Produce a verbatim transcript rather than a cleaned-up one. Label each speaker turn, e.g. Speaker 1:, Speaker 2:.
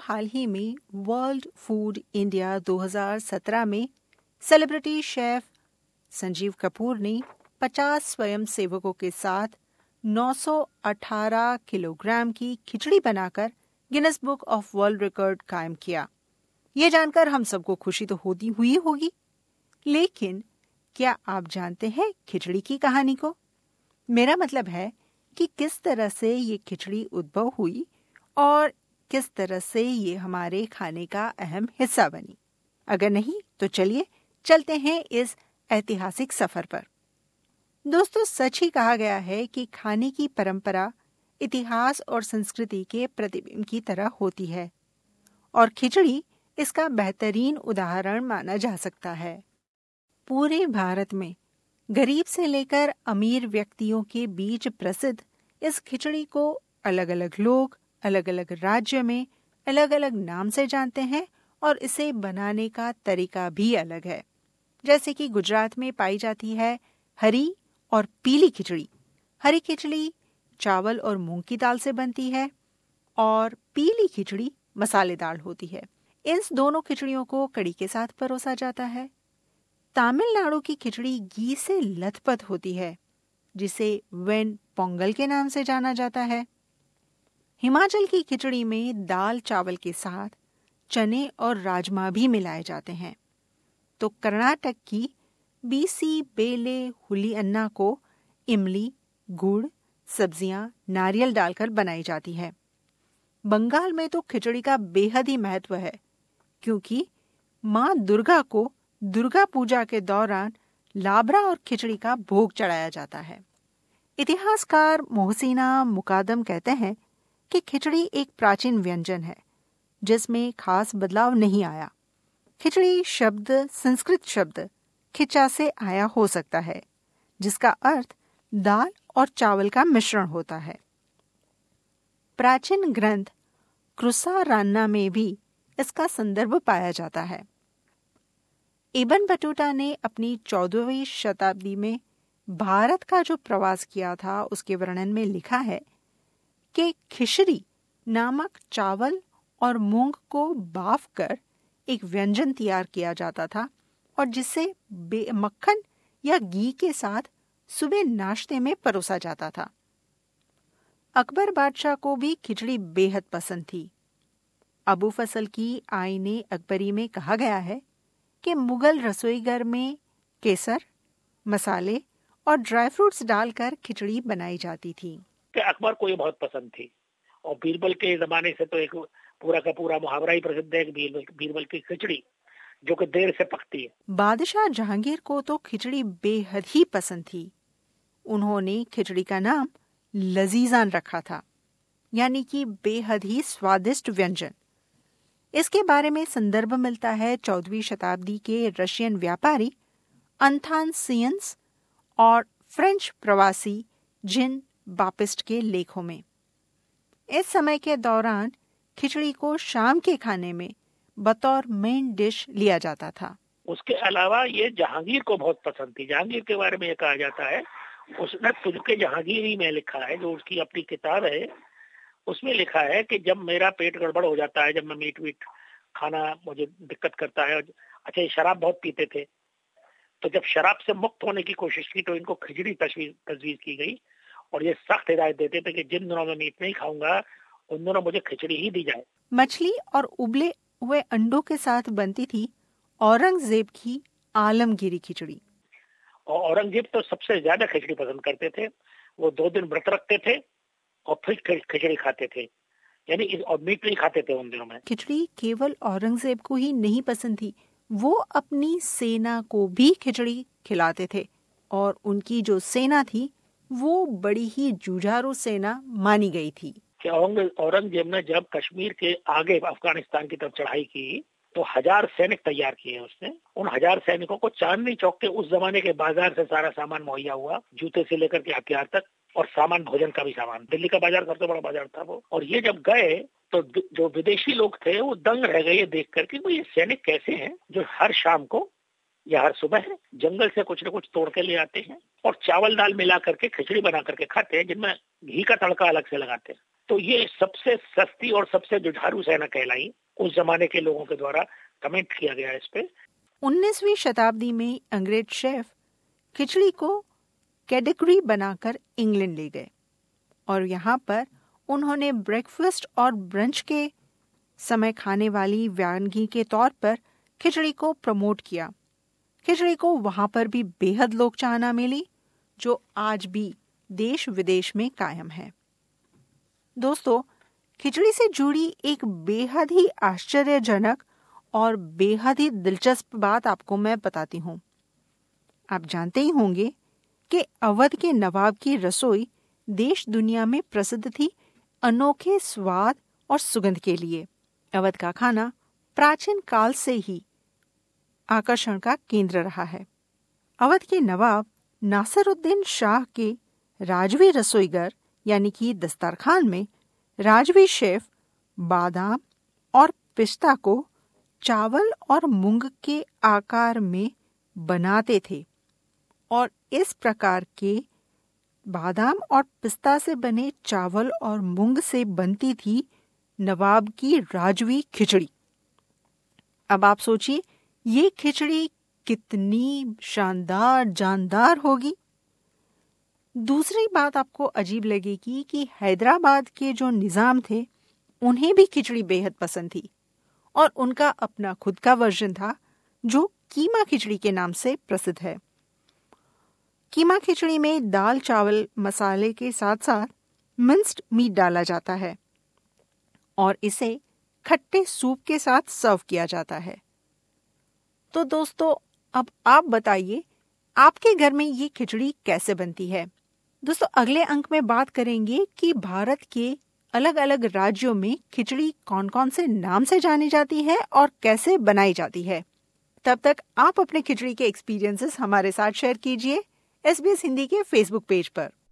Speaker 1: हाल ही में world food India दो हज़ार सत्रह में सेलिब्रिटी शेफ संजीव कपूर ने पचास स्वयंसेवकों के साथ नौ सौ अठारह किलोग्राम की खिचड़ी बनाकर Guinness book of world record कायम किया। ये जानकर हम सबको खुशी तो होती हुई होगी, लेकिन क्या आप जानते हैं खिचड़ी की कहानी को? मेरा मतलब है कि किस तरह से ये खिचड़ी उद्भव हुई और किस तरह से ये हमारे खाने का अहम हिस्सा बनी। अगर नहीं तो चलिए चलते हैं इस ऐतिहासिक सफर पर। दोस्तों, सच ही कहा गया है कि खाने की परंपरा इतिहास और संस्कृति के प्रतिबिंब की तरह होती है और खिचड़ी इसका बेहतरीन उदाहरण माना जा सकता है। पूरे भारत में गरीब से लेकर अमीर व्यक्तियों के बीच प्रसिद्ध इस खिचड़ी को अलग अलग लोग अलग अलग राज्य में अलग अलग नाम से जानते हैं और इसे बनाने का तरीका भी अलग है। जैसे कि गुजरात में पाई जाती है हरी और पीली खिचड़ी। हरी खिचड़ी चावल और मूंग की दाल से बनती है और पीली खिचड़ी मसालेदार होती है। इन दोनों खिचड़ियों को कड़ी के साथ परोसा जाता है। तमिलनाडु की खिचड़ी घी से लथपथ होती है, जिसे वेन पोंगल के नाम से जाना जाता है। हिमाचल की खिचड़ी में दाल चावल के साथ चने और राजमा भी मिलाए जाते हैं। तो कर्नाटक की बीसी बेले हुली अन्ना को इमली, गुड़, सब्जियां, नारियल डालकर बनाई जाती है। बंगाल में तो खिचड़ी का बेहद ही महत्व है, क्योंकि मां दुर्गा को दुर्गा पूजा के दौरान लाबरा और खिचड़ी का भोग चढ़ाया जाता है। इतिहासकार मोहसिना मुकादम कहते हैं कि खिचड़ी एक प्राचीन व्यंजन है जिसमें खास बदलाव नहीं आया। खिचड़ी शब्द संस्कृत शब्द खिचा से आया हो सकता है, जिसका अर्थ दाल और चावल का मिश्रण होता है। प्राचीन ग्रंथ क्रुसा रान्ना में भी इसका संदर्भ पाया जाता है। इब्न बटूता ने अपनी चौदहवीं शताब्दी में भारत का जो प्रवास किया था उसके वर्णन में लिखा है कि खिचड़ी नामक चावल और मूंग को बाफ कर एक व्यंजन तैयार किया जाता था और जिसे मक्खन या घी के साथ सुबह नाश्ते में परोसा जाता था। अकबर बादशाह को भी खिचड़ी बेहद पसंद थी। अबू फजल की आईने अकबरी में कहा गया है कि मुगल रसोईघर में केसर, मसाले और ड्राई फ्रूट्स डालकर खिचड़ी बनाई जाती थी।
Speaker 2: अकबर को ये बहुत पसंद थी और बीरबल के जमाने से तो एक पूरा का पूरा मुहावरा ही प्रसिद्ध है, बीरबल, बीरबल की खिचड़ी जो कि देर से पकती है।
Speaker 1: बादशाह जहांगीर को तो खिचड़ी बेहद ही पसंद थी। उन्होंने खिचड़ी का नाम लजीजान रखा था, यानी कि बेहद ही स्वादिष्ट व्यंजन। इसके बारे में संदर्भ मिलता है चौदहवीं शताब्दी के रशियन व्यापारी अंथान सियंस और फ्रेंच प्रवासी जिन बापिस्ट के लेखों में। इस समय के दौरान खिचड़ी को शाम के खाने में बतौर मेन डिश लिया जाता था।
Speaker 2: उसके अलावा ये जहांगीर को बहुत पसंद थी। जहांगीर के बारे में ये कहा जाता है, उसने तुझके जहांगीरी में लिखा है, जो उसकी अपनी किताब है, उसमें लिखा है कि जब मेरा पेट गड़बड़ हो जाता है, जब मैं मीट वीट खाना मुझे दिक्कत करता है। अच्छा, ये शराब बहुत पीते थे, तो जब शराब से मुक्त होने की कोशिश की तो इनको खिचड़ी तजवीज की गई और ये सख्त हिदायत देते थे कि जिन दिनों में मीट नहीं खाऊंगा उन दिनों मुझे खिचड़ी ही दी जाए।
Speaker 1: मछली और उबले हुए अंडों के साथ बनती थी औरंगजेब की आलमगीरी खिचड़ी।
Speaker 2: और औरंगजेब तो सबसे ज्यादा खिचड़ी पसंद करते थे। वो दो दिन व्रत रखते थे और फिर खिचड़ी खाते थे, यानी और मीट नहीं खाते थे उन दिनों में।
Speaker 1: खिचड़ी केवल औरंगजेब को ही नहीं पसंद थी, वो अपनी सेना को भी खिचड़ी खिलाते थे और उनकी जो सेना थी वो बड़ी ही जुझारू सेना मानी गई थी।
Speaker 2: औरंगजेब ने जब कश्मीर के आगे अफगानिस्तान की तरफ चढ़ाई की तो हजार सैनिक तैयार किए उसने। उन हजार सैनिकों को चांदनी चौक के उस जमाने के बाजार से सारा सामान मुहैया हुआ, जूते से लेकर के हथियार तक, और सामान भोजन का भी सामान। दिल्ली का बाजार सबसे बड़ा बाजार था वो। और ये जब गए तो जो विदेशी लोग थे वो दंग रह गए ये देख करके, वो ये सैनिक कैसे हैं जो हर शाम को या हर सुबह जंगल से कुछ न कुछ तोड़ के ले आते हैं और चावल दाल मिला करके खिचड़ी बना करके खाते हैं, जिनमें घी का तड़का अलग से लगाते हैं। तो ये सबसे सस्ती और सबसे जुझारू सेना कहलाई, उस जमाने के लोगों के द्वारा कमेंट किया गया इस पे।
Speaker 1: उन्नीसवीं शताब्दी में अंग्रेज शेफ खिचड़ी को कैटेगरी बनाकर इंग्लैंड ले गए और यहाँ पर उन्होंने ब्रेकफास्ट और ब्रंच के समय खाने वाली वानगी के तौर पर खिचड़ी को प्रमोट किया। खिचड़ी को वहाँ पर भी बेहद लोक चाहना मिली, जो आज भी देश विदेश में कायम है। दोस्तों, खिचड़ी से जुड़ी एक बेहद ही आश्चर्यजनक और बेहद ही दिलचस्प बात आपको मैं बताती हूँ। आप जानते ही होंगे कि अवध के नवाब की रसोई देश दुनिया में प्रसिद्ध थी अनोखे स्वाद और सुगंध के लिए। अवध का खाना प्राचीन काल से ही आकर्षण का केंद्र रहा है। अवध के नवाब नासिरुद्दीन शाह के राजवी रसोईघर यानी कि दस्तरखान में राजवी शेफ बादाम और पिस्ता को चावल और मूंग के आकार में बनाते थे और इस प्रकार के बादाम और पिस्ता से बने चावल और मूंग से बनती थी नवाब की राजवी खिचड़ी। अब आप सोचिए ये खिचड़ी कितनी शानदार जानदार होगी। दूसरी बात आपको अजीब लगेगी कि हैदराबाद के जो निजाम थे उन्हें भी खिचड़ी बेहद पसंद थी और उनका अपना खुद का वर्जन था जो कीमा खिचड़ी के नाम से प्रसिद्ध है। कीमा खिचड़ी में दाल चावल मसाले के साथ साथ मिंस्ड मीट डाला जाता है और इसे खट्टे सूप के साथ सर्व किया जाता है। तो दोस्तों, अब आप बताइए आपके घर में ये खिचड़ी कैसे बनती है। दोस्तों, अगले अंक में बात करेंगे कि भारत के अलग अलग राज्यों में खिचड़ी कौन कौन से नाम से जानी जाती है और कैसे बनाई जाती है। तब तक आप अपने खिचड़ी के एक्सपीरियंसेस हमारे साथ शेयर कीजिए एस बी एस हिंदी के फेसबुक पेज पर।